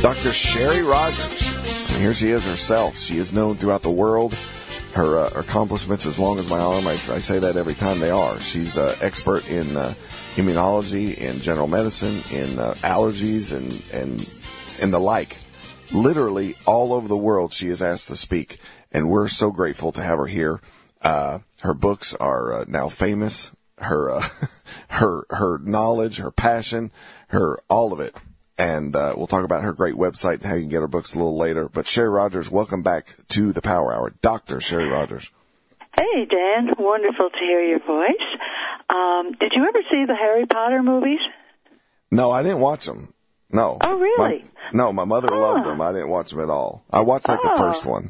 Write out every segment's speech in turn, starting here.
Dr. Sherry Rogers. And here she is herself. She is known throughout the world. Her accomplishments as long as my arm. I say that every time they are. She's an expert in immunology, in general medicine, in allergies, and the like. Literally all over the world she is asked to speak, and we're so grateful to have her here. Her books are now famous. Her knowledge, her passion, all of it. And we'll talk about her great website and how you can get her books a little later. But Sherry Rogers, welcome back to the Power Hour. Dr. Sherry Rogers. Hey, Dan. Wonderful to hear your voice. Did you ever see the Harry Potter movies? No, I didn't watch them. No. Oh, really? My mother loved them. I didn't watch them at all. I watched the first one.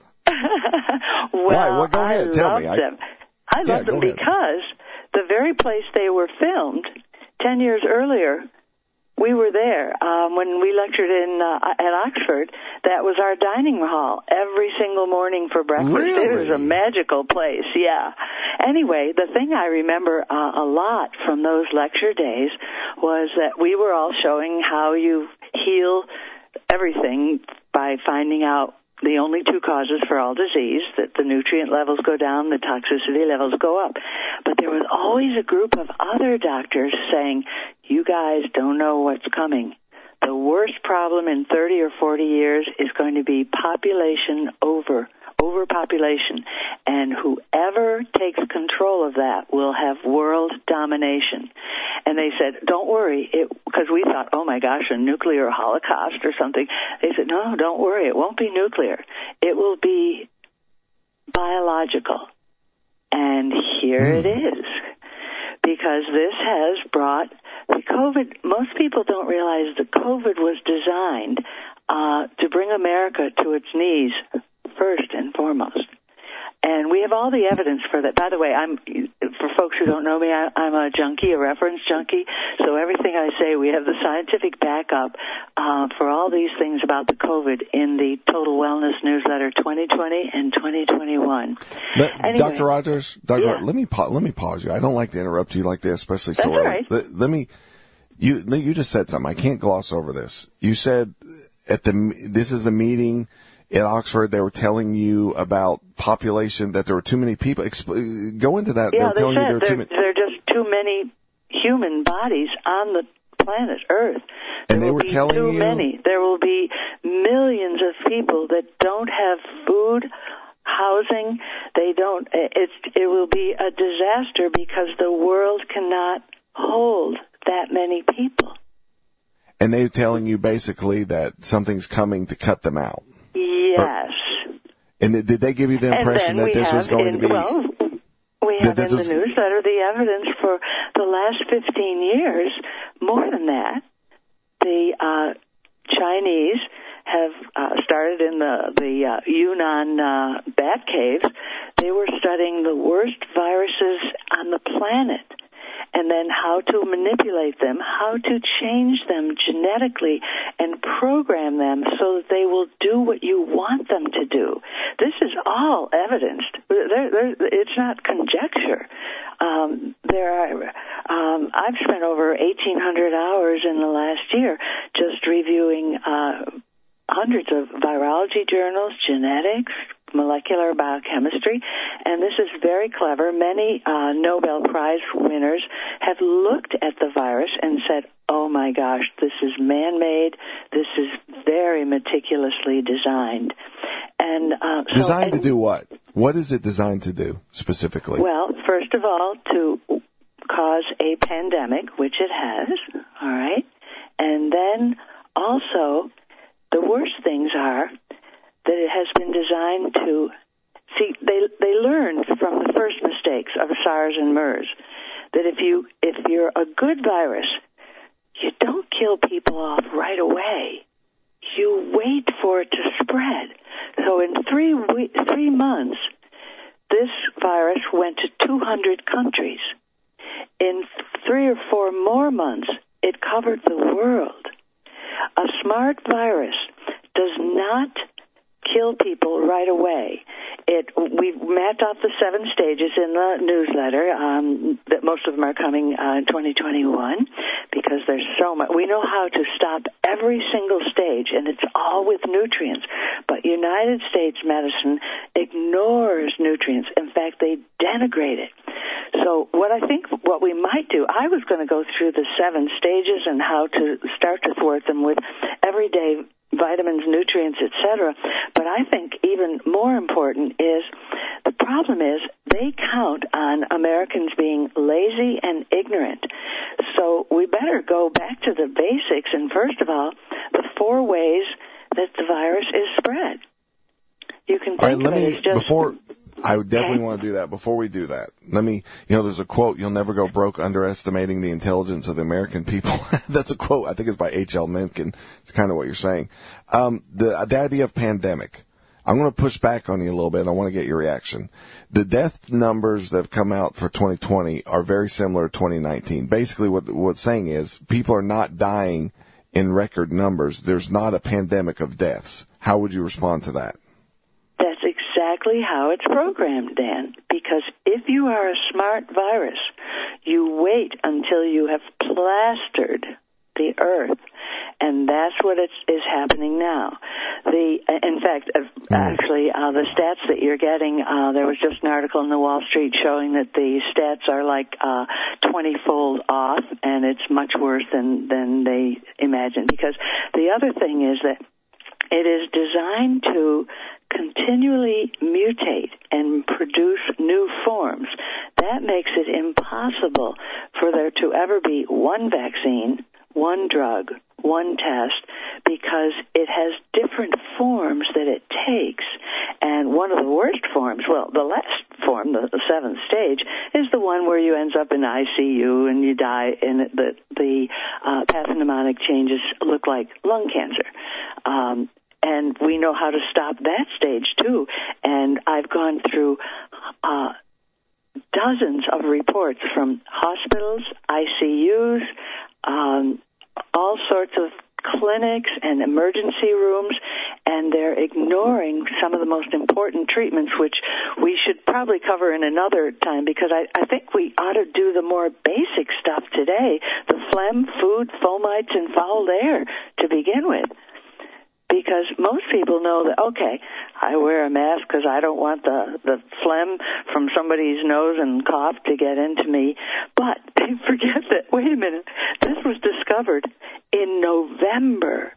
Well, go ahead. Tell me. I loved them because the very place they were filmed 10 years earlier, we were there when we lectured at Oxford. That was our dining hall every single morning for breakfast. Really? It was a magical place, yeah. Anyway, the thing I remember a lot from those lecture days was that we were all showing how you heal everything by finding out the only two causes for all disease, that the nutrient levels go down, the toxicity levels go up. But there was always a group of other doctors saying, you guys don't know what's coming. The worst problem in 30 or 40 years is going to be overpopulation. And whoever takes control of that will have world domination. And they said, don't worry, because we thought, oh my gosh, a nuclear holocaust or something. They said, no, don't worry, it won't be nuclear. It will be biological. And here it is. Because this has brought the COVID. Most people don't realize that COVID was designed to bring America to its knees first and foremost. And we have all the evidence for that. By the way, for folks who don't know me, I'm a junkie, a reference junkie. So everything I say, we have the scientific backup for all these things about the COVID in the Total Wellness Newsletter 2020 and 2021. Anyway, Dr. Rogers, let me pause you. I don't like to interrupt you like this, especially so early. Right. You just said something. I can't gloss over this. You said this is the meeting at Oxford. They were telling you about population, that there were too many people. Go into that. Yeah, they said there are just too many human bodies on the planet Earth. And they were telling you? Too many. There will be millions of people that don't have food, housing. They don't. It will be a disaster because the world cannot hold that many people. And they're telling you basically that something's coming to cut them out. Yes. And did they give you the impression that this was going to be... Well, we have in the newsletter the evidence for the last 15 years, more than that. The Chinese have started in the Yunnan bat caves. They were studying the worst viruses on the planet, and then how to manipulate them, how to change them genetically and program them so that they will do what you want them to do. This is all evidenced. It's not conjecture. I've spent over 1,800 hours in the last year just reviewing hundreds of virology journals, genetics, molecular biochemistry, and this is very clever. Many Nobel Prize winners have looked at the virus and said, oh my gosh, this is man-made, this is very meticulously designed. And designed to do what? What is it designed to do specifically? Well, first of all, to cause a pandemic, which it has, all right? And then also, the worst things are that it has been designed to see. They learned from the first mistakes of SARS and MERS that if you're a good virus, you don't kill people off right away. You wait for it to spread. So in 3 months, this virus went to 200 countries. In 3 or 4 more months, it covered the world. A smart virus does not kill people right away. we've mapped out the 7 stages in the newsletter. That most of them are coming in 2021 because there's so much. We know how to stop every single stage, and it's all with nutrients. But United States medicine ignores nutrients. In fact, they denigrate it. So what we might do, I was going to go through the 7 stages and how to start to thwart them with everyday vitamins, nutrients, etc. But I think even more important is the problem is they count on Americans being lazy and ignorant. So we better go back to the basics and first of all, the 4 ways that the virus is spread. You can think of it as just... I would definitely want to do that. Before we do that, there's a quote, you'll never go broke underestimating the intelligence of the American people. That's a quote. I think it's by H.L. Mencken. It's kind of what you're saying. The idea of pandemic. I'm going to push back on you a little bit. I want to get your reaction. The death numbers that have come out for 2020 are very similar to 2019. Basically, what it's saying is people are not dying in record numbers. There's not a pandemic of deaths. How would you respond to that? That's exactly how it's programmed, Dan, because if you are a smart virus, you wait until you have plastered the earth, and that's what is happening now. In fact, the stats that you're getting, there was just an article in the Wall Street showing that the stats are like 20-fold off, and it's much worse than they imagined. Because the other thing is that it is designed to continually mutate and produce new forms. That makes it impossible for there to ever be one vaccine, one drug, one test, because it has different forms that it takes. And one of the worst forms, the last form, the 7th stage, is the one where you end up in ICU and you die, and the pathognomonic changes look like lung cancer. And we know how to stop that stage, too. And I've gone through dozens of reports from hospitals, ICUs, all sorts of clinics and emergency rooms, and they're ignoring some of the most important treatments, which we should probably cover in another time, because I think we ought to do the more basic stuff today, the phlegm, food, fomites, and foul air to begin with. Because most people know that, okay, I wear a mask because I don't want the phlegm from somebody's nose and cough to get into me. But they forget that, wait a minute, this was discovered in November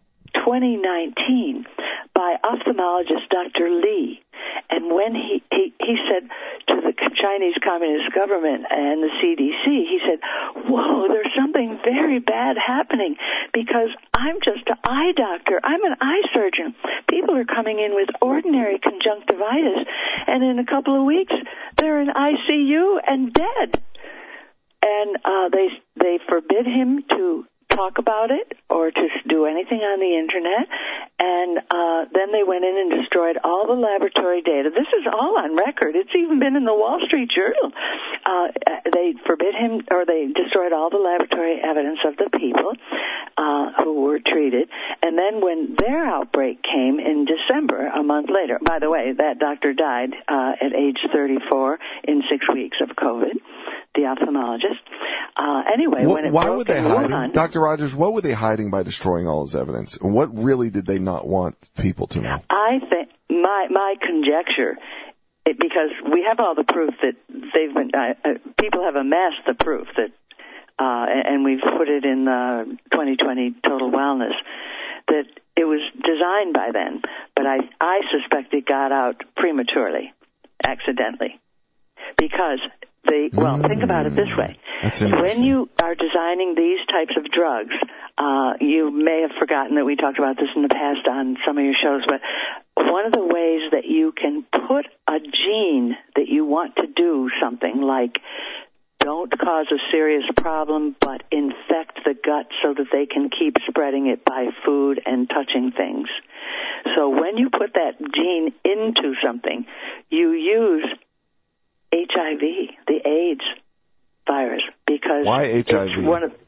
2019 by ophthalmologist Dr. Li. And when he said to the Chinese Communist government and the CDC, he said, whoa, there's something very bad happening because I'm just an eye doctor. I'm an eye surgeon. People are coming in with ordinary conjunctivitis, and in a couple of weeks, they're in ICU and dead. And they forbid him to talk about it or to do anything on the internet, and then they went in and destroyed all the laboratory data. This is all on record. It's even been in the Wall Street Journal. They forbid him, or they destroyed all the laboratory evidence of the people who were treated, and then when their outbreak came in December, a month later, by the way, that doctor died at age 34 in 6 weeks of COVID, the ophthalmologist. Anyway, when it why broke would they in hide Wuhan, him? Dr. Rogers, what were they hiding by destroying all his evidence? And what really did they not want people to know? I think my conjecture, because we have all the proof that they've been, people have amassed the proof that, and we've put it in 2020 Total Wellness, that it was designed by then, but I suspect it got out prematurely, accidentally, because think about it this way. When you are designing these types of drugs, you may have forgotten that we talked about this in the past on some of your shows, but one of the ways that you can put a gene that you want to do something like don't cause a serious problem, but infect the gut so that they can keep spreading it by food and touching things. So when you put that gene into something, you use HIV, the AIDS virus, because why HIV?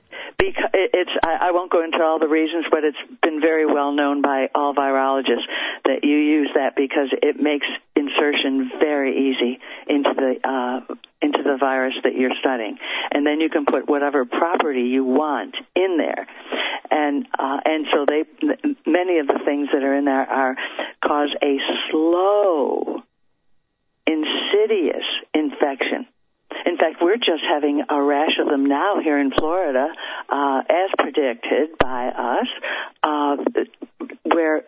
Because I won't go into all the reasons, but it's been very well known by all virologists that you use that because it makes insertion very easy into the virus that you're studying, and then you can put whatever property you want in there, and so many of the things that are in there cause a slow, insidious infection. In fact, we're just having a rash of them now here in Florida, as predicted by us, where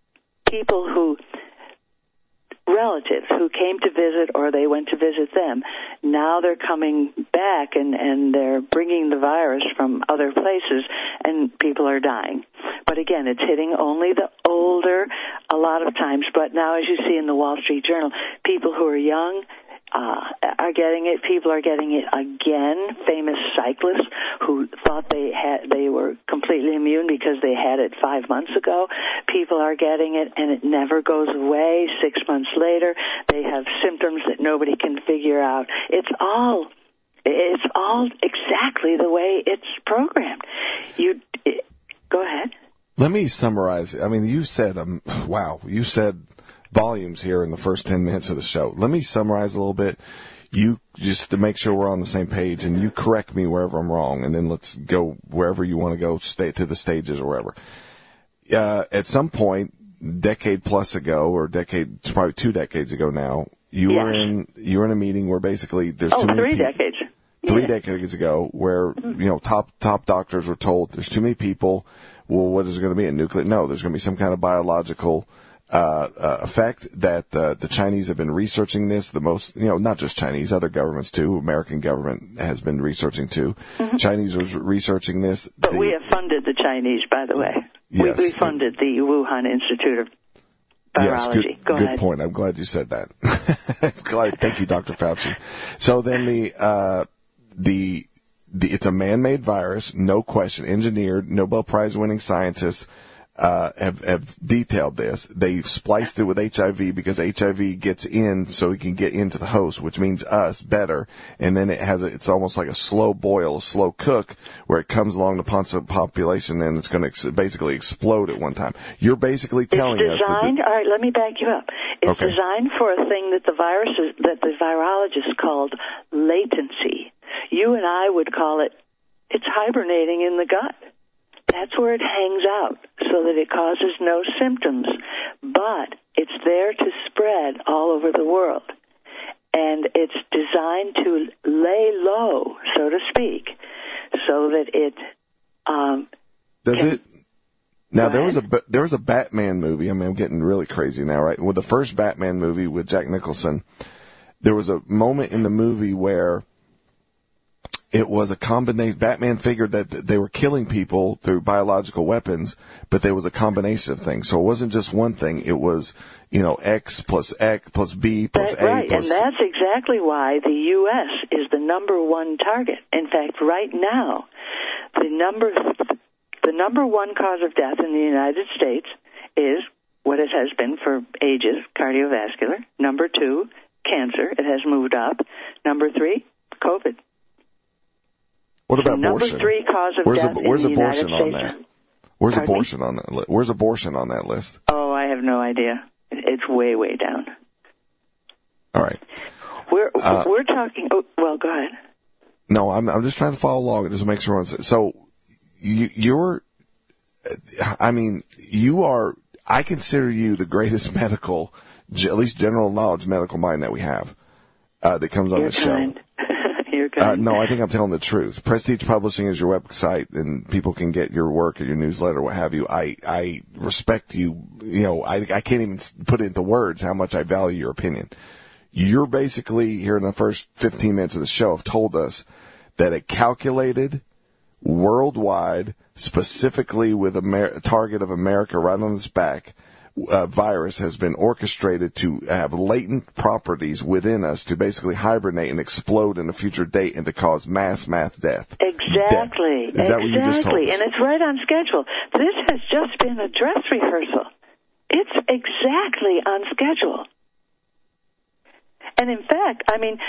relatives who came to visit or they went to visit them, now they're coming back and they're bringing the virus from other places and people are dying. But again, it's hitting only the older a lot of times. But now, as you see in the Wall Street Journal, people who are young are getting it. People are getting it again. Famous cyclists who thought they were completely immune because they had it 5 months ago. People are getting it, and it never goes away. 6 months later, they have symptoms that nobody can figure out. It's all exactly the way it's programmed. Go ahead. Let me summarize. I mean, you said, you said volumes here in the first 10 minutes of the show. Let me summarize a little bit. You just to make sure we're on the same page, and you correct me wherever I'm wrong, and then let's go wherever you want to go, stay to the stages or wherever. At some point, decade plus ago, or probably 2 decades ago now, you were in a meeting where basically there's too many 3 decades. 3 decades ago, where top doctors were told there's too many people. Well, what is it going to be? A nuclear? No, there's going to be some kind of biological effect that the Chinese have been researching this. The most, not just Chinese, other governments too. American government has been researching too. Mm-hmm. Chinese was researching this. But we have funded the Chinese, by the way. Yes. We funded the Wuhan Institute of Virology. Yes, good point. I'm glad you said that. Thank you, Dr. Fauci. So then it's a man-made virus, no question, engineered, Nobel Prize winning scientists have detailed this. They've spliced it with HIV because HIV gets in so it can get into the host, which means us better. And then it's almost like a slow boil, a slow cook, where it comes along the population and it's going to basically explode at one time. You're basically telling us all right, let me back you up. It's designed for a thing that the virologists called latency. You and I would call it's hibernating in the gut. That's where it hangs out so that it causes no symptoms. But it's there to spread all over the world. And it's designed to lay low, so to speak, so that it Now, there was a Batman movie. I mean, I'm getting really crazy now, right? With the first Batman movie with Jack Nicholson, there was a moment in the movie where it was a combination. Batman figured that they were killing people through biological weapons, but there was a combination of things. So it wasn't just one thing. It was, X plus B plus A right, plus... and that's exactly why the U.S. is the number one target. In fact, right now, the number one cause of death in the United States is what it has been for ages, cardiovascular. Number 2, cancer. It has moved up. Number 3, COVID. What about number abortion? Number 3 cause of death in the United States. Where's abortion on that list? Where's abortion on that list? Oh, I have no idea. It's way, way down. All right. We're talking. Oh, well, go ahead. No, I'm just trying to follow along. Just to make sure. So I consider you the greatest medical, at least general knowledge medical mind that we have that comes on this show. You're kind. No, I think I'm telling the truth. Prestige Publishing is your website, and people can get your work and your newsletter, what have you. I respect you. I can't even put it into words how much I value your opinion. You're basically, here in the first 15 minutes of the show, have told us that a calculated, worldwide, specifically with a target of America right on its back, virus has been orchestrated to have latent properties within us to basically hibernate and explode in a future date and to cause mass death. Exactly. Is that what you just told us? And it's right on schedule. This has just been a dress rehearsal. It's exactly on schedule. And in fact,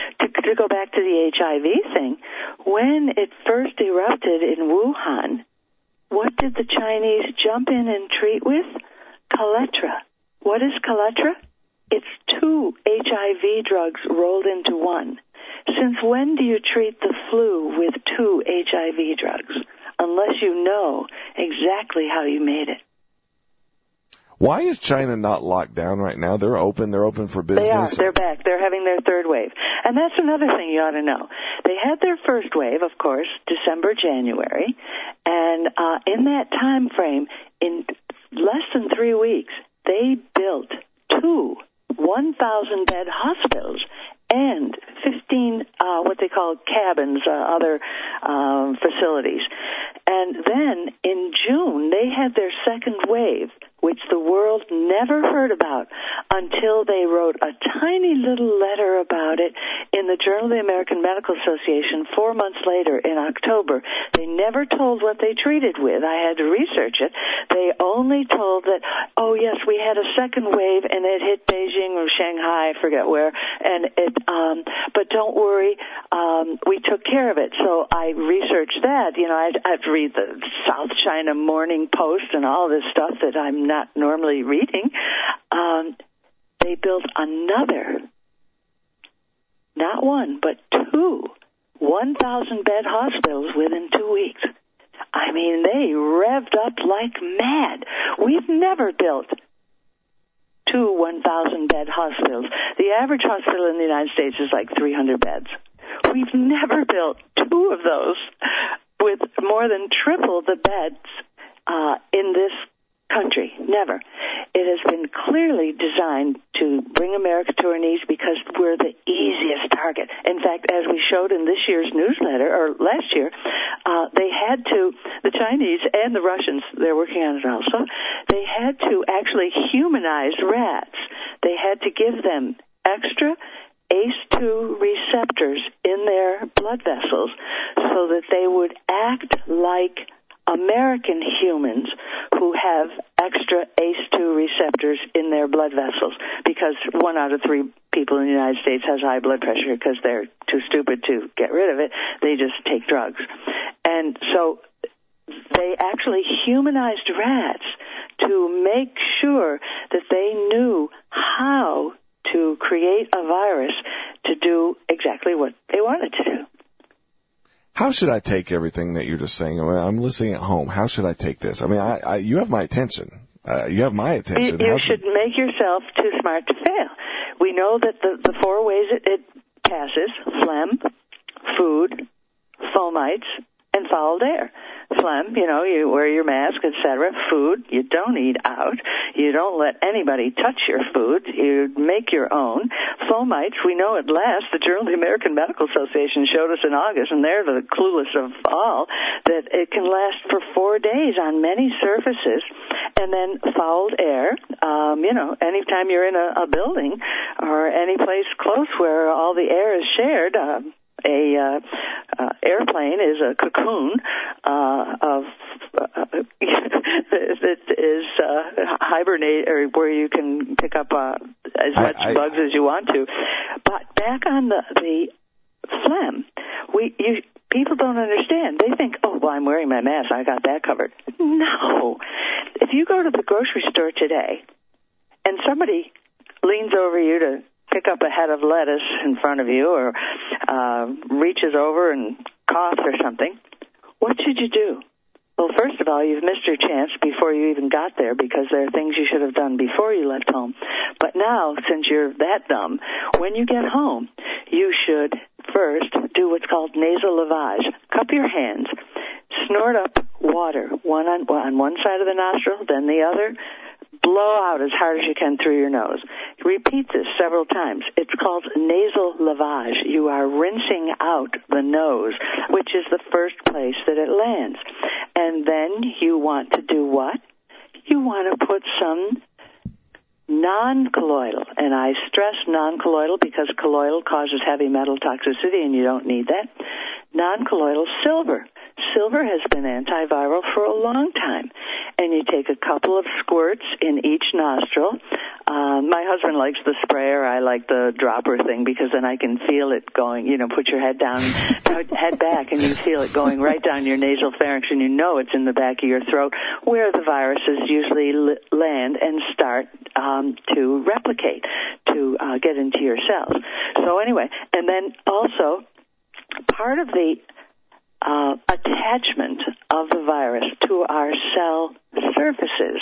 to go back to the HIV thing, when it first erupted in Wuhan, what did the Chinese jump in and treat with? Kaletra. What is Kaletra? It's 2 HIV drugs rolled into one. Since when do you treat the flu with 2 HIV drugs? Unless you know exactly how you made it. Why is China not locked down right now? They're open for business. They are. They're back. They're having their third wave. And that's another thing you ought to know. They had their first wave, of course, December, January. And in that time frame, in less than 3 weeks, they built 2 1,000-bed hospitals and 15 what they call cabins, other facilities. And then in June, they had their second wave, which the world never heard about until they wrote a tiny little letter about it in the Journal of the American Medical Association 4 months later in October. They never told what they treated with. I had to research it. They only told that, oh, yes, we had a second wave, and it hit Beijing or Shanghai, I forget where, and but don't worry, we took care of it. So I researched that. You know, I'd read the South China Morning Post and all this stuff that I'm not normally reading. They built another, not 1, but 2 1,000-bed hospitals within 2 weeks. I mean, they revved up like mad. We've never built 2 1,000-bed hospitals. The average hospital in the United States is like 300 beds. We've never built 2 of those with more than triple the beds in this country. Never. It has been clearly designed to bring America to her knees because we're the easiest target. In fact, as we showed in this year's newsletter, or last year, they had to, the Chinese and the Russians, they're working on it also, they had to actually humanize rats. They had to give them extra ACE2 receptors in their blood vessels so that they would act like American humans who have extra ACE2 receptors in their blood vessels, because 1 out of 3 people in the United States has high blood pressure because they're too stupid to get rid of it. They just take drugs. And so they actually humanized rats to make sure that they knew how to create a virus to do exactly what they wanted to do. How should I take everything that you're just saying? I mean, I'm listening at home. How should I take this? I mean, you have my attention. You have my attention. You should make yourself too smart to fail. We know that the 4 ways it passes: phlegm, food, fomites, and foul air. Phlegm, you know, you wear your mask, etc. Food, you don't eat out. You don't let anybody touch your food. You make your own. Fomites, we know at last, the Journal of the American Medical Association showed us in August, and they're the clueless of all, that it can last for 4 days on many surfaces. And then fouled air, you know, anytime you're in a building or any place close where all the air is shared, airplane is a cocoon that is hibernate, or where you can pick up as much bugs as you want to. But back on the phlegm, people don't understand. They think, oh, well, I'm wearing my mask, I got that covered. No. If you go to the grocery store today and somebody leans over you to pick up a head of lettuce in front of you, or reaches over and coughs or something, what should you do? Well, first of all, you've missed your chance before you even got there, because there are things you should have done before you left home. But now, since you're that dumb, when you get home, you should first do what's called nasal lavage. Cup your hands, snort up water, one on one side of the nostril, then the other. Blow out as hard as you can through your nose. Repeat this several times. It's called nasal lavage. You are rinsing out the nose, which is the first place that it lands. And then you want to do what? You want to put some non-colloidal, and I stress non-colloidal because colloidal causes heavy metal toxicity, and you don't need that. Non-colloidal silver. Silver has been antiviral for a long time. And you take a couple of squirts in each nostril My husband likes the sprayer. I like the dropper thing because then I can feel it going, put your head down, head back, and you feel it going right down your nasal pharynx, and you know it's in the back of your throat where the viruses usually land and start to replicate, to get into your cells. So anyway, and then also part of the attachment of the virus to our cell surfaces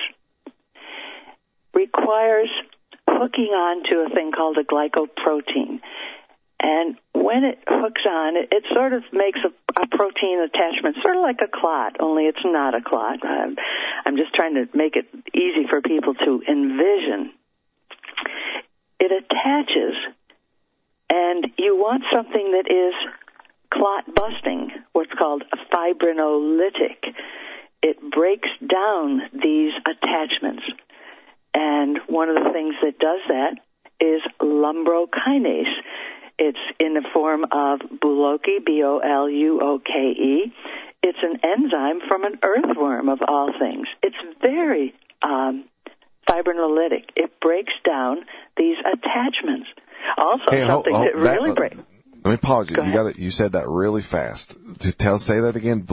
requires hooking on to a thing called a glycoprotein. And when it hooks on, it sort of makes a protein attachment, sort of like a clot, only it's not a clot. I'm just trying to make it easy for people to envision. It attaches, and you want something that is clot-busting, what's called fibrinolytic. It breaks down these attachments. And one of the things that does that is lumbrokinase. It's in the form of Buluoke, B-O-L-U-O-K-E. It's an enzyme from an earthworm, of all things. It's very fibrinolytic. It breaks down these attachments. Also, something that really breaks. Let me pause you. You said that really fast. Say that again.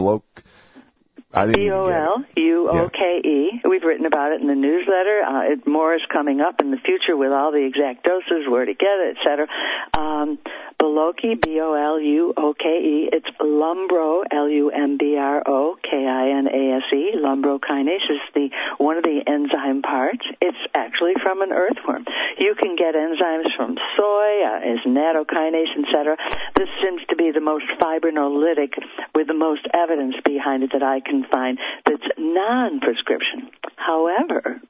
B-O-L-U-O-K-E. Yeah. We've written about it in the newsletter. More is coming up in the future with all the exact doses, where to get it, et cetera. Buluoke, B-O-L-U-O-K-E. It's lumbro, L-U-M-B-R-O-K-I-N-A-S-E. Lumbrokinase is one of the enzyme parts. It's actually from an earthworm. You can get enzymes from soy, is nattokinase, et cetera. This seems to be the most fibrinolytic with the most evidence behind it that I can find that's non-prescription. However,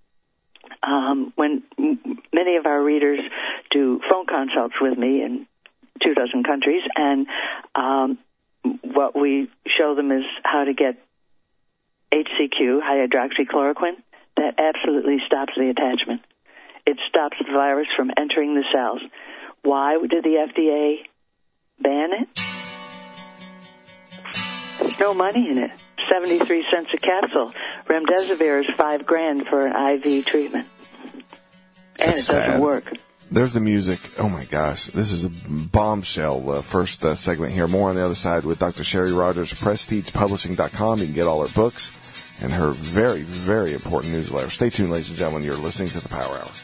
when many of our readers do phone consults with me in 24 countries, and what we show them is how to get HCQ, high hydroxychloroquine, that absolutely stops the attachment. It stops the virus from entering the cells. Why did the FDA ban it? There's no money in it. 73 cents a capsule. Remdesivir is $5,000 for an IV treatment. And it doesn't work. There's the music. Oh, my gosh. This is a bombshell first segment here. More on the other side with Dr. Sherry Rogers, PrestigePublishing.com. You can get all her books and her very, very important newsletter. Stay tuned, ladies and gentlemen. You're listening to the Power Hour.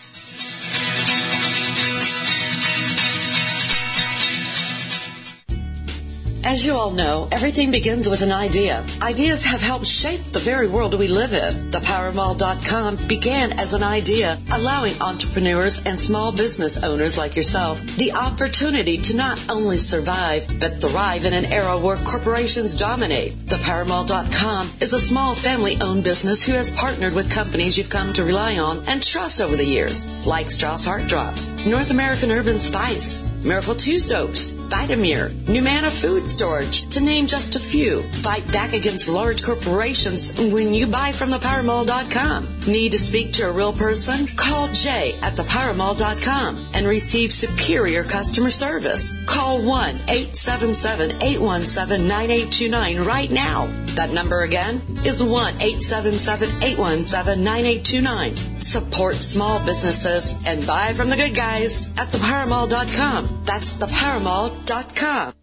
As you all know, everything begins with an idea. Ideas have helped shape the very world we live in. ThePowerMall.com began as an idea, allowing entrepreneurs and small business owners like yourself the opportunity to not only survive, but thrive in an era where corporations dominate. ThePowerMall.com is a small family-owned business who has partnered with companies you've come to rely on and trust over the years, like Strauss Heart Drops, North American Urban Spice, Miracle 2 Soaps, Vitamir, Numana Food Storage, to name just a few. Fight back against large corporations when you buy from ThePowerMall.com. Need to speak to a real person? Call Jay at ThePowerMall.com and receive superior customer service. Call 1-877-817-9829 right now. That number again is 1-877-817-9829. Support small businesses and buy from the good guys at ThePowerMall.com. That's ThePowerMall.com.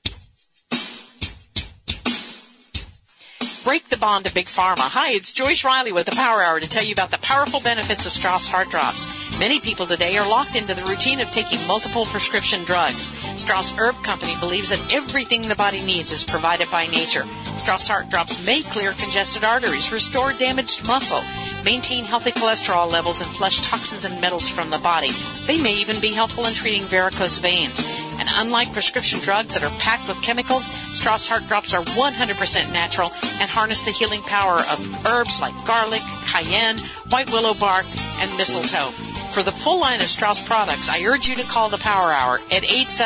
Break the bond to Big Pharma. Hi, it's Joyce Riley with the Power Hour to tell you about the powerful benefits of Strauss Heart Drops. Many people today are locked into the routine of taking multiple prescription drugs. Strauss Herb Company believes that everything the body needs is provided by nature. Strauss Heart Drops may clear congested arteries, restore damaged muscle, maintain healthy cholesterol levels, and flush toxins and metals from the body. They may even be helpful in treating varicose veins. And unlike prescription drugs that are packed with chemicals, Strauss Heart Drops are 100% natural and harness the healing power of herbs like garlic, cayenne, white willow bark, and mistletoe. For the full line of Strauss products, I urge you to call the Power Hour at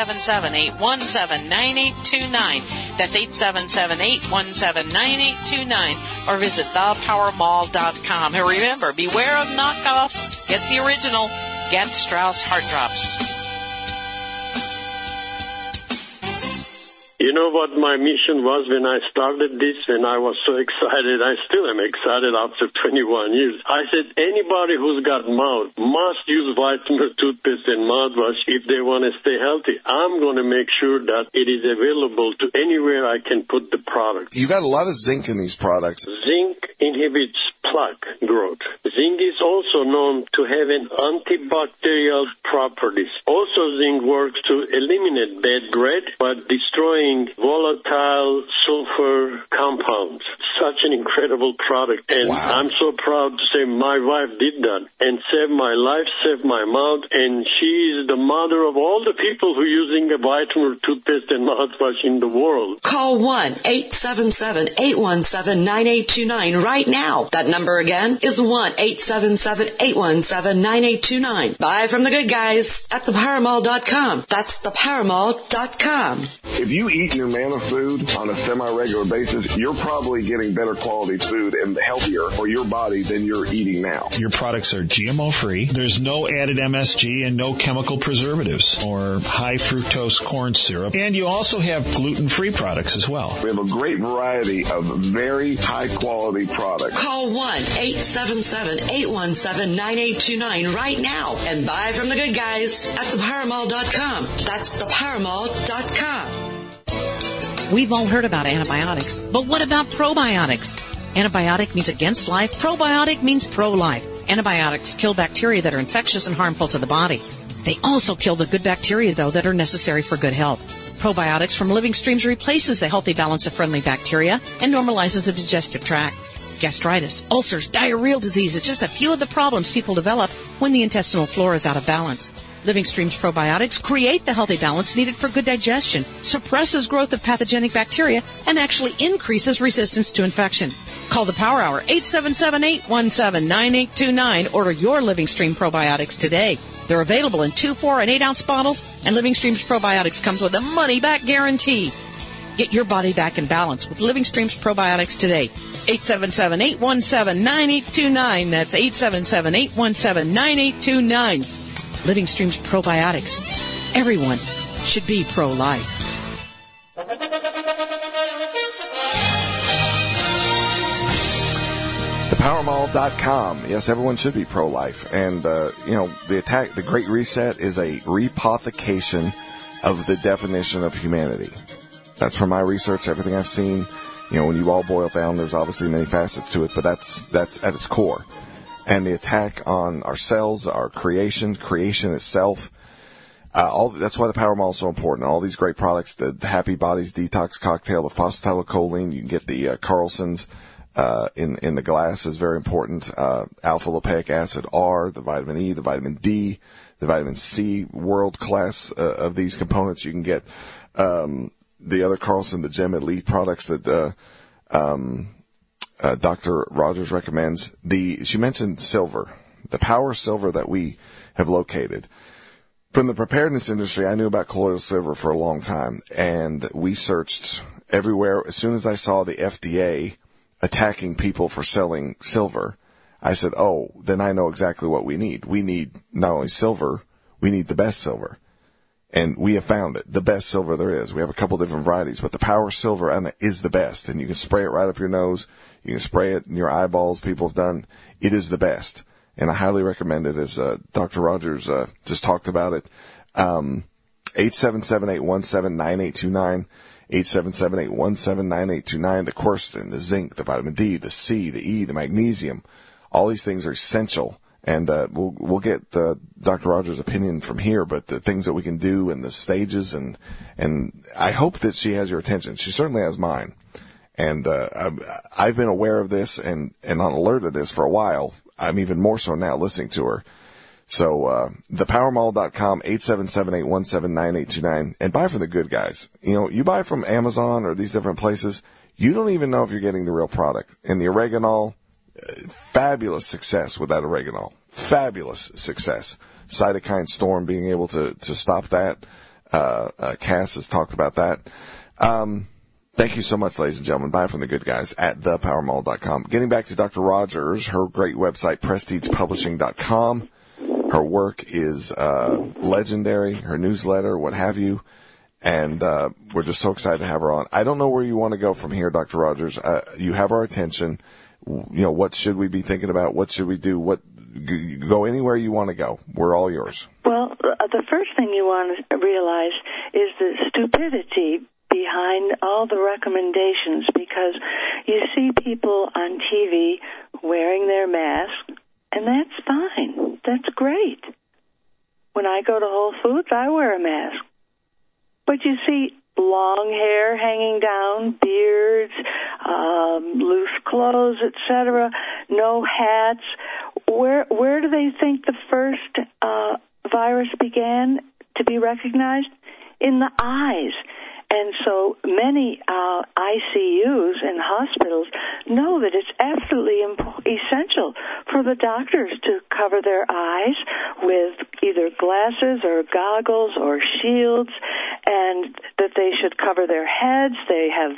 877-817-9829. That's 877-817-9829. Or visit thepowermall.com. And remember, beware of knockoffs. Get the original. Get Strauss Heart Drops. You know what my mission was when I started this, when I was so excited? I still am excited after 21 years. I said anybody who's got mouth must use vitamin toothpaste and mouthwash if they want to stay healthy. I'm going to make sure that it is available to anywhere I can put the product. You got a lot of zinc in these products. Zinc inhibits plaque growth. Zinc is also known to have an antibacterial properties. Also, zinc works to eliminate bad breath by destroying volatile sulfur compounds. Such an incredible product. And wow. I'm so proud to say my wife did that and saved my life, saved my mouth, and she is the mother of all the people who are using a vitamin toothpaste and mouthwash in the world. Call 1-877-817-9829 right now. That number again is 1-877-817-9829. Buy from the good guys at thepowermall.com. That's thepowermall.com. If you eat Numana food on a semi-regular basis, you're probably getting better quality food and healthier for your body than you're eating now. Your products are GMO-free. There's no added MSG and no chemical preservatives or high fructose corn syrup. And you also have gluten-free products as well. We have a great variety of very high-quality products. Call 1-877-817-9829 right now and buy from the good guys at thepowermall.com. That's thepowermall.com. We've all heard about antibiotics, but what about probiotics? Antibiotic means against life. Probiotic means pro-life. Antibiotics kill bacteria that are infectious and harmful to the body. They also kill the good bacteria, though, that are necessary for good health. Probiotics from Living Streams replaces the healthy balance of friendly bacteria and normalizes the digestive tract. Gastritis, ulcers, diarrheal disease is just a few of the problems people develop when the intestinal flora is out of balance. Living Streams probiotics create the healthy balance needed for good digestion, suppresses growth of pathogenic bacteria, and actually increases resistance to infection. Call the Power Hour, 877-817-9829. Order your Living Stream probiotics today. They're available in 2, 4, and 8-ounce bottles, and Living Streams probiotics comes with a money-back guarantee. Get your body back in balance with Living Streams probiotics today. 877-817-9829. That's 877-817-9829. Living Streams probiotics. Everyone should be pro-life. ThePowerMall.com. Yes, everyone should be pro-life. And, the Great Reset is a repothecation of the definition of humanity. That's from my research, everything I've seen. When you all boil down, there's obviously many facets to it, but that's at its core. And the attack on ourselves, our creation itself, that's why the Power Mall is so important. All these great products, the Happy Bodies Detox Cocktail, the phosphatidylcholine, you can get the Carlson's in the glass is very important. Alpha-lipoic acid R, the vitamin E, the vitamin D, the vitamin C, world class of these components. You can get the other Carlson, the Gem Elite products that Dr. Rogers recommends. She mentioned silver, the power silver that we have located. From the preparedness industry, I knew about colloidal silver for a long time, and we searched everywhere. As soon as I saw the FDA attacking people for selling silver, I said, oh, then I know exactly what we need. We need not only silver, we need the best silver. And we have found it, the best silver there is. We have a couple different varieties, but the power silver is the best. And you can spray it right up your nose. You can spray it in your eyeballs. People have done. It is the best. And I highly recommend it, as Dr. Rogers just talked about it. 877-817-9829. 877-817-9829. The quercetin, the zinc, the vitamin D, the C, the E, the magnesium. All these things are essential. And we'll get Dr. Rogers' opinion from here, but the things that we can do and the stages, and I hope that she has your attention. She certainly has mine. And I've been aware of this and on alert of this for a while. I'm even more so now listening to her. So thepowermall.com, 877-817-9829, and buy from the good guys. You buy from Amazon or these different places, you don't even know if you're getting the real product. And the oregano, fabulous success with that oregano. Fabulous success. Cytokine storm, being able to stop that. Cass has talked about that. Thank you so much, ladies and gentlemen. Buy from the good guys at thepowermall.com. Getting back to Dr. Rogers, her great website, prestigepublishing.com. Her work is legendary, her newsletter, what have you. And we're just so excited to have her on. I don't know where you want to go from here, Dr. Rogers. You have our attention. What should we be thinking about? What should we do? Go anywhere you want to go. We're all yours. Well, the first thing you want to realize is the stupidity behind all the recommendations, because you see people on TV wearing their mask, and that's fine. That's great. When I go to Whole Foods, I wear a mask. But you see long hair hanging down, beards, loose clothes, etc., no hats. Where do they think the first virus began to be recognized? In the eyes. And so many ICUs and hospitals know that it's absolutely essential for the doctors to cover their eyes with either glasses or goggles or shields, and that they should cover their heads. They have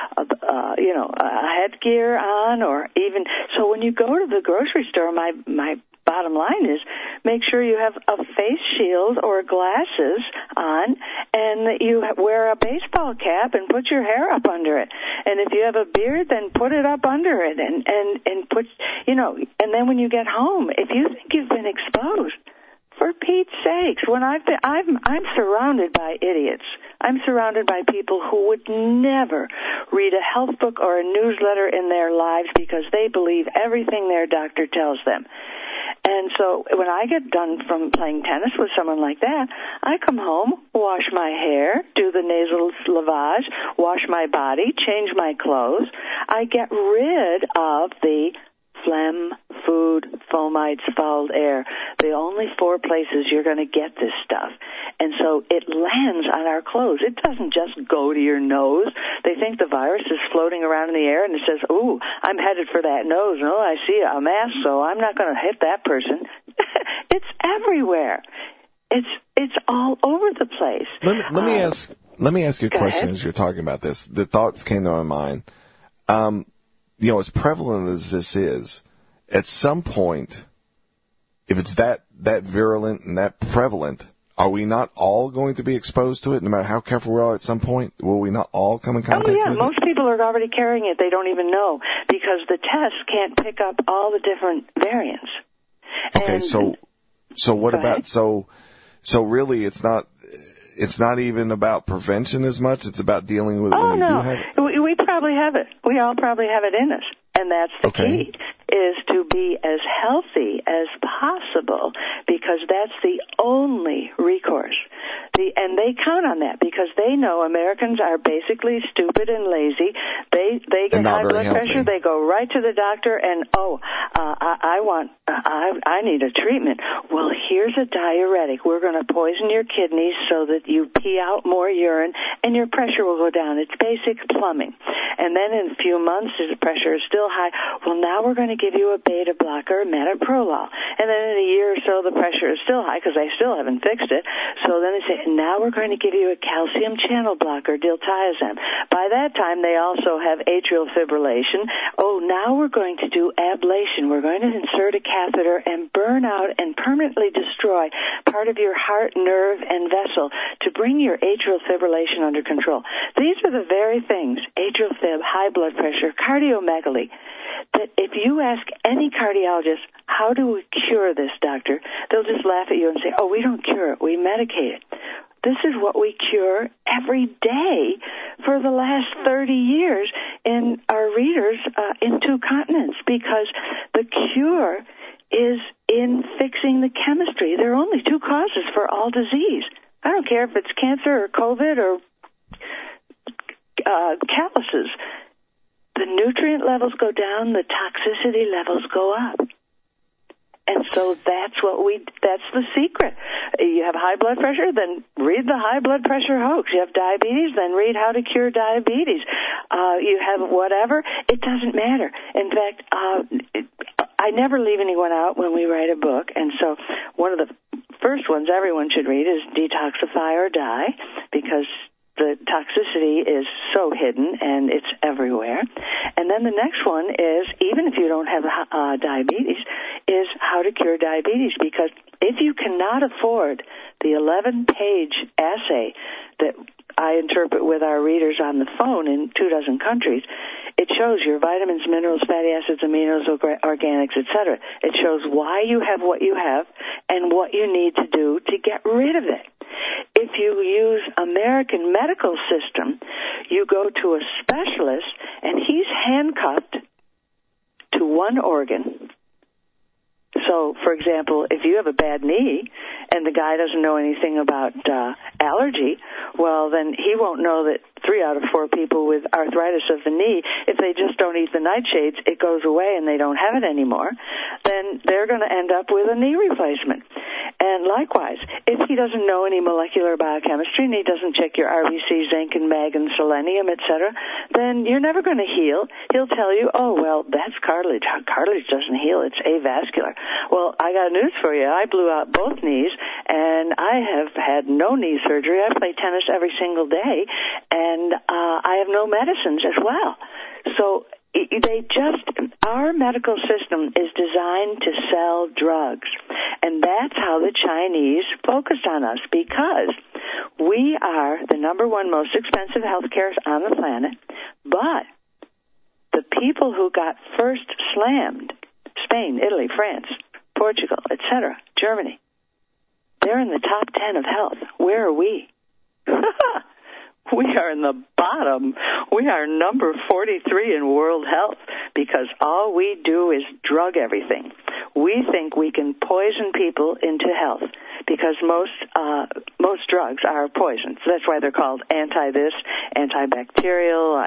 a headgear on, or even so. When you go to the grocery store, my bottom line is make sure you have a face shield or glasses on, and that you wear a baseball cap and put your hair up under it. And if you have a beard, then put it up under it, and put, and then when you get home, if you think you've been exposed, for Pete's sakes, when I'm surrounded by idiots. I'm surrounded by people who would never read a health book or a newsletter in their lives because they believe everything their doctor tells them. And so when I get done from playing tennis with someone like that, I come home, wash my hair, do the nasal lavage, wash my body, change my clothes. I get rid of the phlegm, food, fomites, fouled air. The only 4 places you're going to get this stuff. And so it lands on our clothes. It doesn't just go to your nose. They think the virus is floating around in the air and it says, ooh, I'm headed for that nose. No, I see a mask, so I'm not going to hit that person. It's everywhere. It's all over the place. Let me ask you a question as you're talking about this. The thoughts came to my mind. As prevalent as this is, at some point, if it's that virulent and that prevalent, are we not all going to be exposed to it, no matter how careful we are at some point? Will we not all come in contact with it? Oh, yeah. Most people are already carrying it. They don't even know because the tests can't pick up all the different variants. Okay, so what about, so really it's not even about prevention as much. It's about dealing with it when you do have it. We probably have it. We all probably have it in us. And that's the key, is to be as healthy as possible, because that's the only recourse. And they count on that because they know Americans are basically stupid and lazy. They get high blood pressure. They go right to the doctor and, I need a treatment. Well, here's a diuretic. We're going to poison your kidneys so that you pee out more urine and your pressure will go down. It's basic plumbing. And then in a few months, the pressure is still high. Well, now we're going to give you a beta blocker, metoprolol. And then in a year or so, the pressure is still high because they still haven't fixed it. So then they say, now we're going to give you a calcium channel blocker, diltiazem. By that time, they also have atrial fibrillation. Oh, now we're going to do ablation. We're going to insert a catheter and burn out and permanently destroy part of your heart, nerve, and vessel to bring your atrial fibrillation under control. These are the very things, atrial fib, high blood pressure, cardiomegaly, that if you ask any cardiologist, how do we cure this, doctor? They'll just laugh at you and say, oh, we don't cure it, we medicate it. This is what we cure every day for the last 30 years in our readers in 2 continents, because the cure is in fixing the chemistry. There are only 2 causes for all disease. I don't care if it's cancer or COVID or calluses. The nutrient levels go down, the toxicity levels go up. And so that's the secret. You have high blood pressure, then read the high blood pressure hoax. You have diabetes, then read how to cure diabetes. You have whatever, it doesn't matter. In fact, I never leave anyone out when we write a book, and so one of the first ones everyone should read is Detoxify or Die, because the toxicity is so hidden and it's everywhere. And then the next one is, even if you don't have diabetes, is How to Cure Diabetes, because if you cannot afford the 11-page essay that I interpret with our readers on the phone in 24 countries, it shows your vitamins, minerals, fatty acids, aminos, organics, etc. It shows why you have what you have and what you need to do to get rid of it. If you use American medical system, you go to a specialist and he's handcuffed to one organ. So, for example, if you have a bad knee and the guy doesn't know anything about allergy, well, then he won't know that 3 out of 4 people with arthritis of the knee, if they just don't eat the nightshades, it goes away and they don't have it anymore, then they're going to end up with a knee replacement. And likewise, if he doesn't know any molecular biochemistry and he doesn't check your RBC, zinc, and mag, and selenium, etc., then you're never going to heal. He'll tell you, oh, well, that's cartilage. Cartilage doesn't heal. It's avascular. Well, I got news for you. I blew out both knees, and I have had no knee surgery. I play tennis every single day, and I have no medicines as well. So our medical system is designed to sell drugs, and that's how the Chinese focused on us, because we are the number one most expensive healthcare on the planet, but the people who got first slammed, Spain, Italy, France, Portugal, etc., Germany, they're in the top 10 of health. Where are we? We are in the bottom. We are number 43 in world health because all we do is drug everything. We think we can poison people into health because most drugs are poisons. That's why they're called anti-this, antibacterial,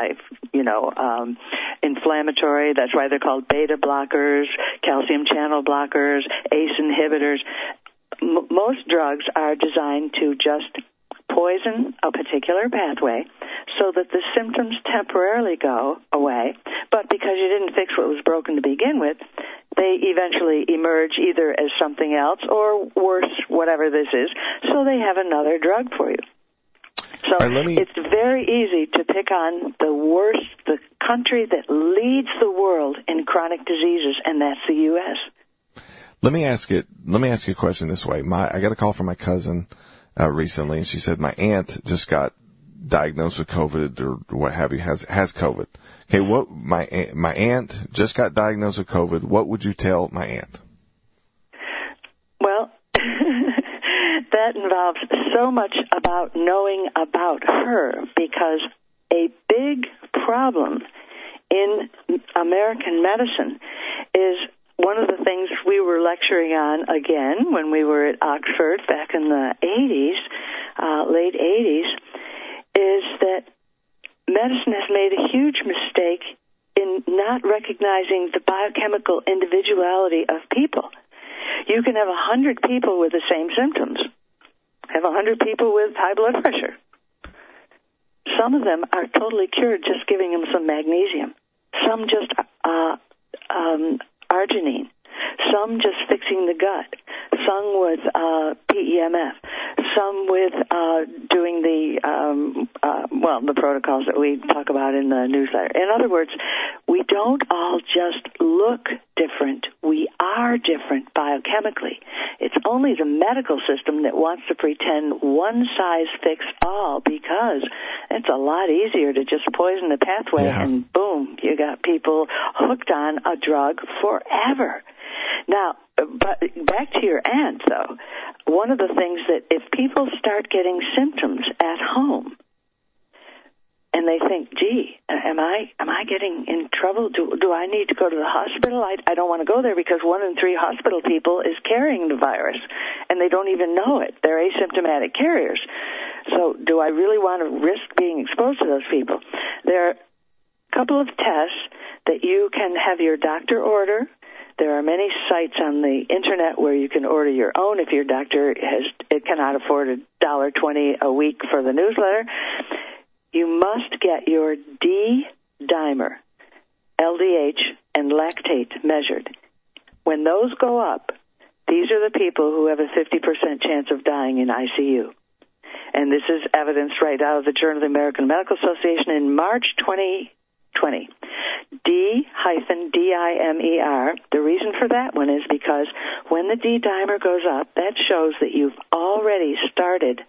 inflammatory. That's why they're called beta blockers, calcium channel blockers, ACE inhibitors. Most drugs are designed to just poison a particular pathway so that the symptoms temporarily go away, but because you didn't fix what was broken to begin with, they eventually emerge either as something else or worse, whatever this is, so they have another drug for you. So it's very easy to pick on the country that leads the world in chronic diseases, and that's the U.S. Let me ask you a question this way. I got a call from my cousin recently, and she said my aunt just got diagnosed with COVID or what have you, has COVID. Okay, my aunt just got diagnosed with COVID. What would you tell my aunt? Well, that involves so much about knowing about her, because a big problem in American medicine is one of the things we were lecturing on again when we were at Oxford back in the 80s, late 80s, is that medicine has made a huge mistake in not recognizing the biochemical individuality of people. You can have 100 people with the same symptoms, have 100 people with high blood pressure. Some of them are totally cured just giving them some magnesium. Some just arginine, some just fixing the gut, some with PEMF, some with doing the protocols that we talk about in the newsletter. In other words, we don't all just look different. We are different biochemically. It's only the medical system that wants to pretend one size fits all, because it's a lot easier to just poison the pathway and boom, you got people hooked on a drug forever. Now, but back to your aunt, though, one of the things that if people start getting symptoms at home and they think, gee, am I getting in trouble? Do I need to go to the hospital? I don't want to go there because 1 in 3 hospital people is carrying the virus, and they don't even know it. They're asymptomatic carriers. So do I really want to risk being exposed to those people? There are a couple of tests that you can have your doctor order. There are many sites on the internet where you can order your own if your doctor cannot afford $1.20 a week for the newsletter. You must get your D-dimer, LDH, and lactate measured. When those go up, these are the people who have a 50% chance of dying in ICU. And this is evidenced right out of the Journal of the American Medical Association in March 2020. D-dimer. The reason for that one is because when the D-dimer goes up, that shows that you've already started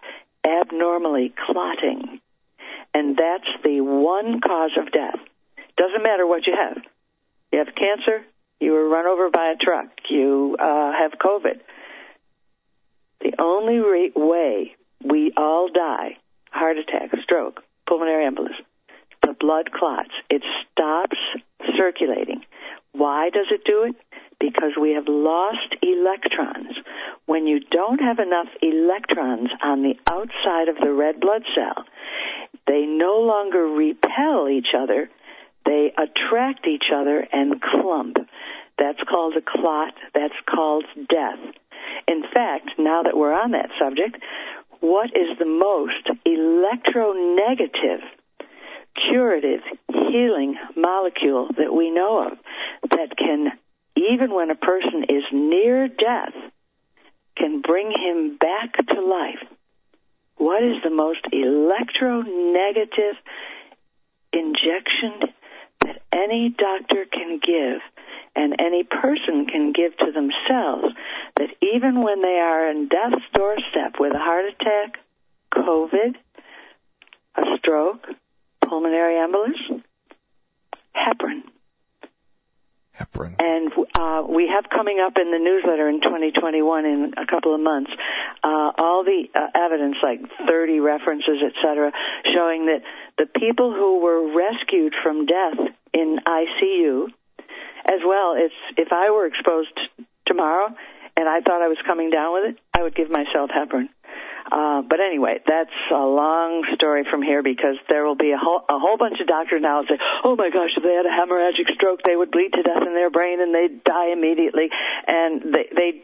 abnormally clotting. And that's the one cause of death. Doesn't matter what you have. You have cancer, you were run over by a truck, you have COVID. The only way we all die, heart attack, stroke, pulmonary embolism, the blood clots. It stops circulating. Why does it do it? Because we have lost electrons. When you don't have enough electrons on the outside of the red blood cell, they no longer repel each other. They attract each other and clump. That's called a clot. That's called death. In fact, now that we're on that subject, what is the most electronegative, curative, healing molecule that we know of that can, even when a person is near death, can bring him back to life? What is the most electronegative injection that any doctor can give and any person can give to themselves, that even when they are in death's doorstep with a heart attack, COVID, a stroke, pulmonary embolism? Heparin. Heparin. And we have coming up in the newsletter in 2021, in a couple of months, all the evidence, like 30 references, et cetera, showing that the people who were rescued from death in ICU, as well, if I were exposed tomorrow and I thought I was coming down with it, I would give myself heparin. But anyway, that's a long story from here, because there will be a whole bunch of doctors now that say, oh my gosh, if they had a hemorrhagic stroke, they would bleed to death in their brain and they'd die immediately. And they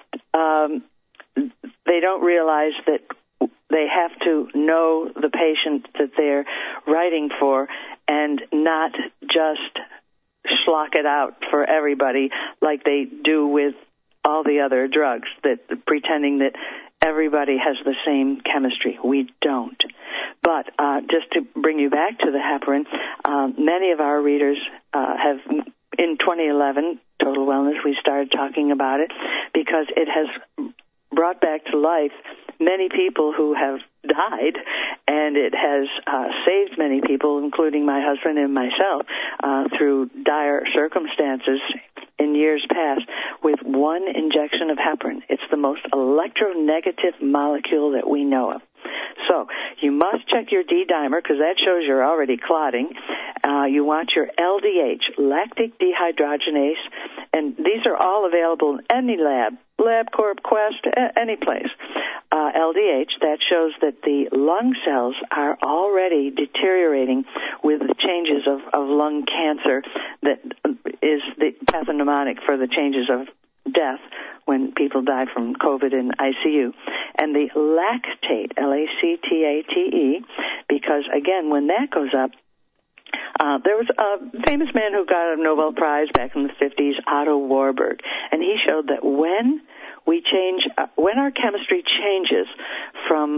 don't realize that they have to know the patient that they're writing for and not just schlock it out for everybody like they do with all the other drugs, that pretending that everybody has the same chemistry. We don't. But just to bring you back to the heparin, many of our readers have, in 2011, Total Wellness, we started talking about it because it has brought back to life many people who have died, and it has saved many people, including my husband and myself, through dire circumstances in years past, with one injection of heparin. It's the most electronegative molecule that we know of. So you must check your D-dimer, because that shows you're already clotting. You want your LDH, lactic dehydrogenase, and these are all available in any lab, LabCorp, Quest, any place. LDH, that shows that the lung cells are already deteriorating with the changes of lung cancer that is the pathognomonic for the changes of death when people die from COVID in ICU. And the lactate, Lactate, because, again, when that goes up, there was a famous man who got a Nobel Prize back in the 50s, Otto Warburg, and he showed that when our chemistry changes from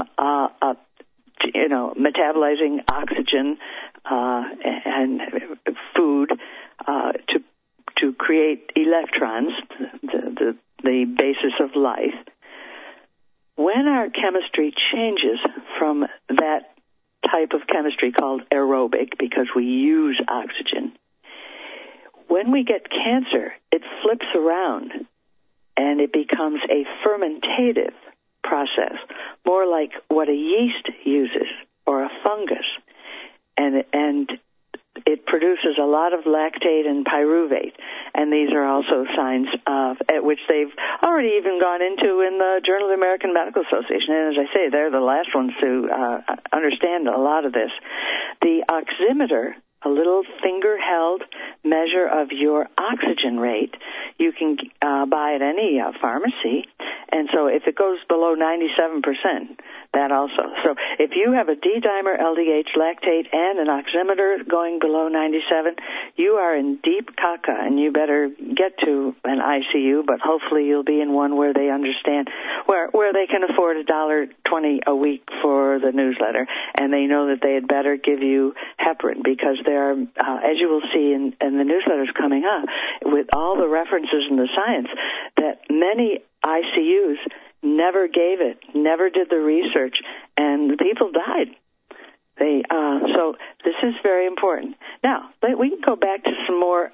metabolizing oxygen and food to create electrons, the basis of life, when our chemistry changes from that type of chemistry called aerobic, because we use oxygen, when we get cancer, it flips around and it becomes a fermentative process, more like what a yeast uses or a fungus. And it produces a lot of lactate and pyruvate, and these are also signs of, at which they've already even gone into in the Journal of the American Medical Association. And as I say, they're the last ones to understand a lot of this. The oximeter, a little finger-held measure of your oxygen rate, you can buy at any pharmacy. And so if it goes below 97%, that also. So if you have a D-dimer, LDH, lactate, and an oximeter going below 97, you are in deep caca, and you better get to an ICU, but hopefully you'll be in one where they understand, where they can afford $1.20 a week for the newsletter, and they know that they had better give you heparin, because there are, as you will see in the newsletters coming up, with all the references in the science, that many ICUs never gave it, never did the research, and the people died. So this is very important. Now, we can go back to some more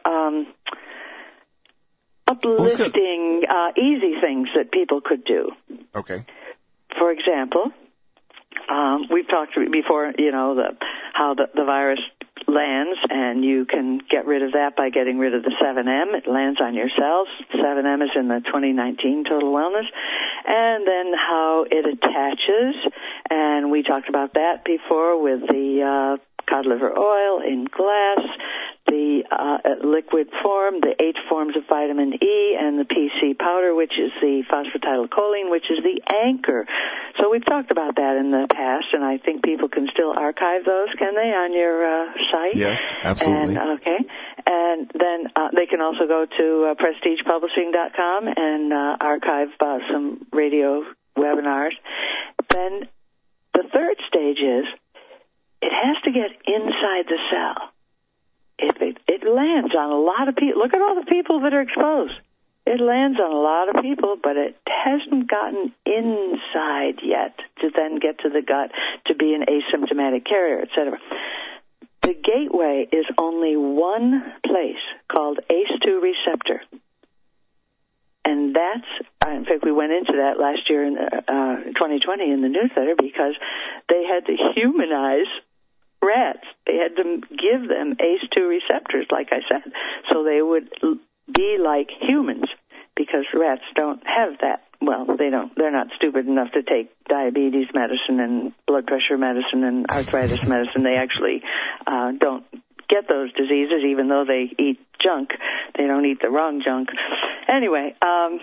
uplifting, easy things that people could do. Okay. For example, we've talked before, how the virus lands, and you can get rid of that by getting rid of the 7M. It lands on your cells. 7M is in the 2019 Total Wellness. And then how it attaches, and we talked about that before with the cod liver oil in glass, the liquid form, the 8 forms of vitamin E, and the PC powder, which is the phosphatidylcholine, which is the anchor. So we've talked about that in the past, and I think people can still archive those, can they, on your site? Yes, absolutely. And then they can also go to prestigepublishing.com and archive some radio webinars. Then the third stage is it has to get inside the cell. It lands on a lot of people. Look at all the people that are exposed. It lands on a lot of people, but it hasn't gotten inside yet to then get to the gut to be an asymptomatic carrier, etc. The gateway is only one place called ACE2 receptor. And that's, in fact, we went into that last year in 2020 in the newsletter because they had to humanize rats. They had to give them ACE2 receptors, like I said, so they would be like humans, because rats don't have that. Well, they're not stupid enough to take diabetes medicine and blood pressure medicine and arthritis medicine. They actually don't get those diseases, even though they eat junk. They don't eat the wrong junk. Anyway,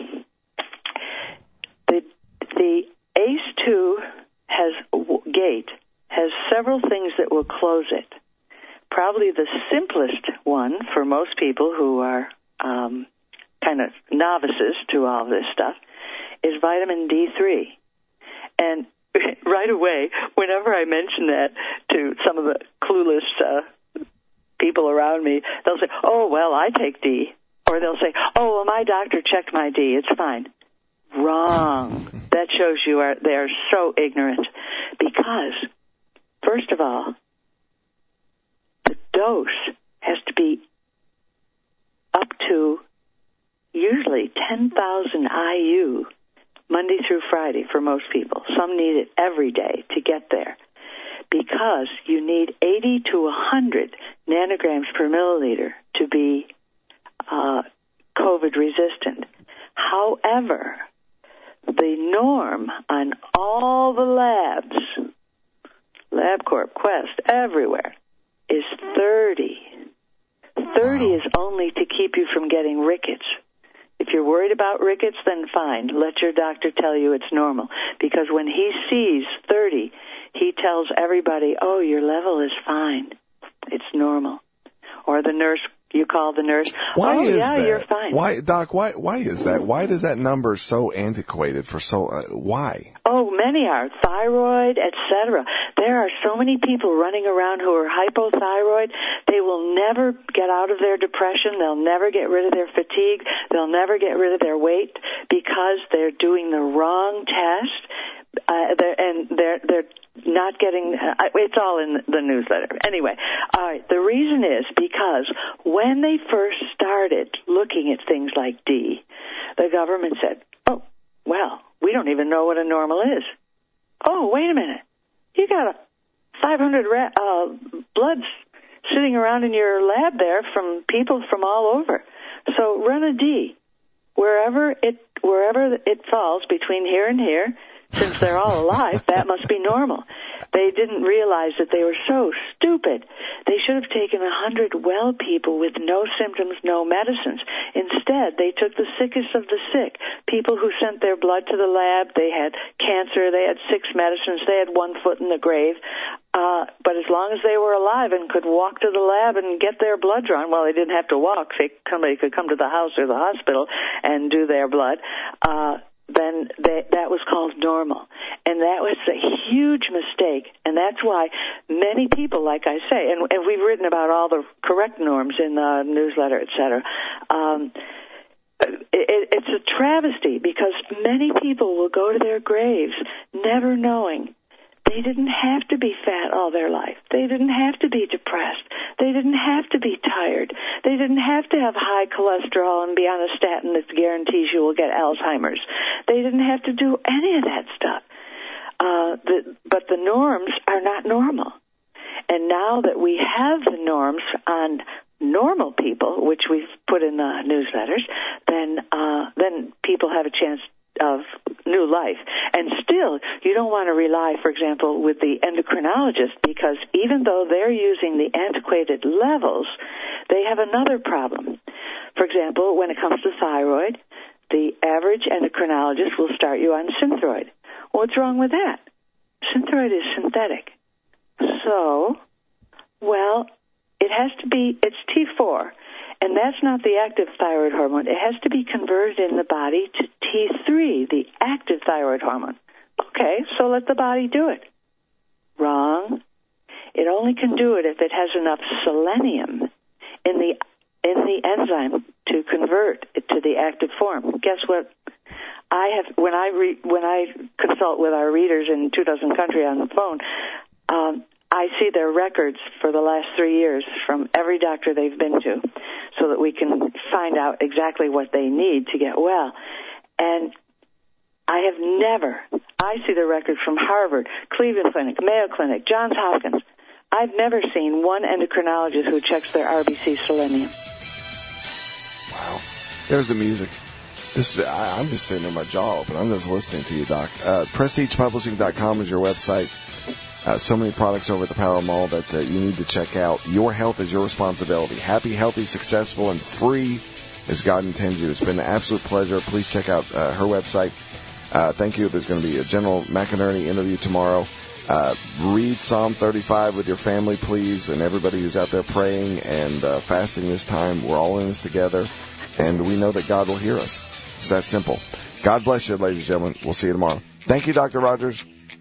the ACE2 gate has several things that will close it. Probably the simplest one for most people who are kind of novices to all this stuff is vitamin D3. And right away, whenever I mention that to some of the clueless people around me, they'll say, oh, well, I take D. Or they'll say, oh, well, my doctor checked my D. It's fine. Wrong. That shows they are so ignorant. Because, first of all, the dose has to be up to usually 10,000 IU Monday through Friday for most people. Some need it every day to get there, because you need 80 to 100 nanograms per milliliter to be COVID resistant. However, the norm on all the labs, LabCorp, Quest, everywhere, is 30. 30 is only to keep you from getting rickets. If you're worried about rickets, then fine. Let your doctor tell you it's normal. Because when he sees 30, he tells everybody, oh, your level is fine. It's normal. Or the nurse, you call the nurse, why is yeah, that? You're fine. Why, Doc, why is that? Why does that number so antiquated for why? Oh, many are. Thyroid, etc. There are so many people running around who are hypothyroid. They will never get out of their depression. They'll never get rid of their fatigue. They'll never get rid of their weight because they're doing the wrong test. They're not getting, it's all in the newsletter. Anyway, the reason is because when they first started looking at things like D, the government said, oh, well, we don't even know what a normal is. Oh, wait a minute. You got 500 bloods sitting around in your lab there from people from all over. So run a D. Wherever it falls between here and here, since they're all alive, that must be normal. They didn't realize that they were so stupid. They should have taken 100 well people with no symptoms, no medicines. Instead, they took the sickest of the sick, people who sent their blood to the lab. They had cancer. They had 6 medicines. They had 1 foot in the grave. But as long as they were alive and could walk to the lab and get their blood drawn, well, they didn't have to walk. Somebody could come to the house or the hospital and do their blood. Then that was called normal. And that was a huge mistake. And that's why many people, like I say, and we've written about all the correct norms in the newsletter, et cetera, it's a travesty because many people will go to their graves never knowing They didn't have to be fat all their life. They didn't have to be depressed. They didn't have to be tired. They didn't have to have high cholesterol and be on a statin that guarantees you will get Alzheimer's. They didn't have to do any of that stuff. But the norms are not normal. And now that we have the norms on normal people, which we've put in the newsletters, then people have a chance of new life. And still, you don't want to rely, for example, with the endocrinologist, because even though they're using the antiquated levels, they have another problem. For example, when it comes to thyroid, the average endocrinologist will start you on Synthroid. What's wrong with that? Synthroid is synthetic. So, well, it's T4. And that's not the active thyroid hormone. It has to be converted in the body to T3, the active thyroid hormone. Okay, so let the body do it. Wrong. It only can do it if it has enough selenium in the enzyme to convert it to the active form. Guess what? When I consult with our readers in 2 dozen countries on the phone, I see their records for the last 3 years from every doctor they've been to, so that we can find out exactly what they need to get well. And I see the records from Harvard, Cleveland Clinic, Mayo Clinic, Johns Hopkins. I've never seen one endocrinologist who checks their RBC selenium. Wow. There's the music. I'm just sitting there, my jaw open. I'm just listening to you, Doc. PrestigePublishing.com is your website. So many products over at the Power Mall that you need to check out. Your health is your responsibility. Happy, healthy, successful, and free as God intends you. It's been an absolute pleasure. Please check out her website. Thank you. There's going to be a General McInerney interview tomorrow. Read Psalm 35 with your family, please, and everybody who's out there praying and fasting this time. We're all in this together, and we know that God will hear us. It's that simple. God bless you, ladies and gentlemen. We'll see you tomorrow. Thank you, Dr. Rogers.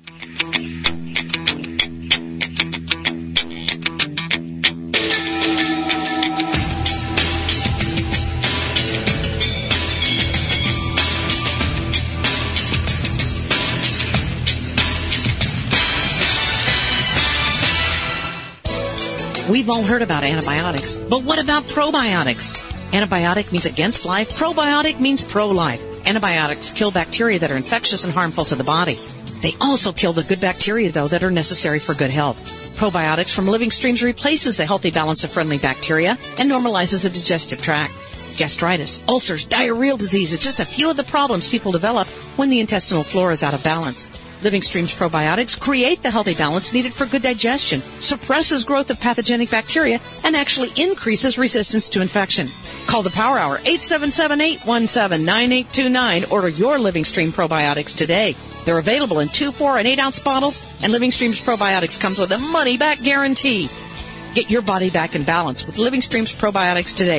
We've all heard about antibiotics, but what about probiotics? Antibiotic means against life. Probiotic means pro-life. Antibiotics kill bacteria that are infectious and harmful to the body. They also kill the good bacteria, though, that are necessary for good health. Probiotics from Living Streams replaces the healthy balance of friendly bacteria and normalizes the digestive tract. Gastritis, ulcers, diarrheal disease is just a few of the problems people develop when the intestinal flora is out of balance. Living Streams probiotics create the healthy balance needed for good digestion, suppresses growth of pathogenic bacteria, and actually increases resistance to infection. Call the Power Hour, 877-817-9829. Order your Living Stream probiotics today. They're available in 2, 4, and 8-ounce bottles, and Living Streams probiotics comes with a money-back guarantee. Get your body back in balance with Living Streams probiotics today.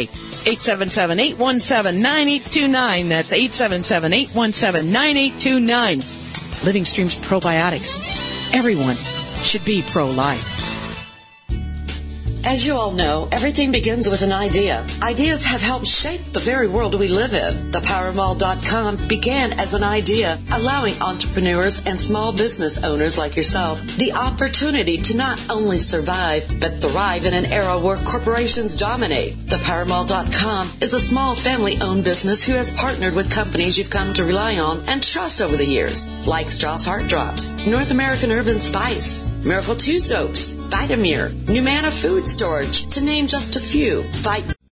877-817-9829. That's 877-817-9829. Living Streams probiotics. Everyone should be pro-life. As you all know, everything begins with an idea. Ideas have helped shape the very world we live in. ThePowerMall.com began as an idea, allowing entrepreneurs and small business owners like yourself the opportunity to not only survive, but thrive in an era where corporations dominate. ThePowerMall.com is a small family-owned business who has partnered with companies you've come to rely on and trust over the years, like Strauss Heart Drops, North American Urban Spice, Miracle 2 Soaps, Vitamir, Numana Food Storage, to name just a few.